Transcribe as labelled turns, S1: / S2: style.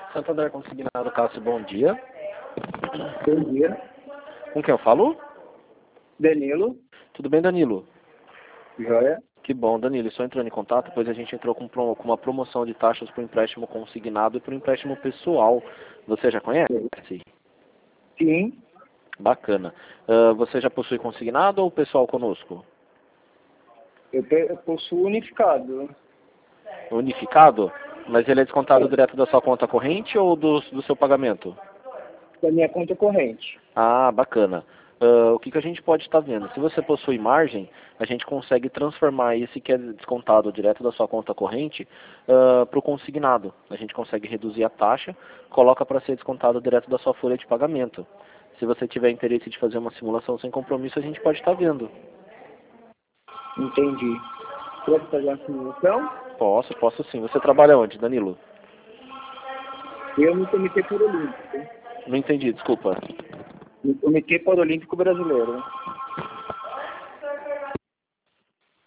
S1: Santander Consignado Cássio, bom dia.
S2: Bom dia.
S1: Com quem eu falo?
S2: Danilo.
S1: Tudo bem, Danilo?
S2: Joia.
S1: Que bom, Danilo. Só entrando em contato, pois a gente entrou com uma promoção de taxas para o empréstimo consignado e para o empréstimo pessoal. Você já conhece?
S2: Sim.
S1: Bacana. Você já possui consignado ou pessoal conosco?
S2: Eu possuo unificado.
S1: Unificado? Mas ele é descontado direto da sua conta corrente ou do seu pagamento?
S2: Da minha conta corrente.
S1: Ah, bacana. O que a gente pode estar vendo? Se você possui margem, a gente consegue transformar esse que é descontado direto da sua conta corrente para o consignado. A gente consegue reduzir a taxa, coloca para ser descontado direto da sua folha de pagamento. Se você tiver interesse de fazer uma simulação sem compromisso, a gente pode estar vendo.
S2: Entendi. Posso fazer uma simulação?
S1: Posso sim. Você trabalha onde, Danilo?
S2: Eu no Comitê Paralímpico.
S1: Não entendi, desculpa.
S2: No Comitê Paralímpico Brasileiro.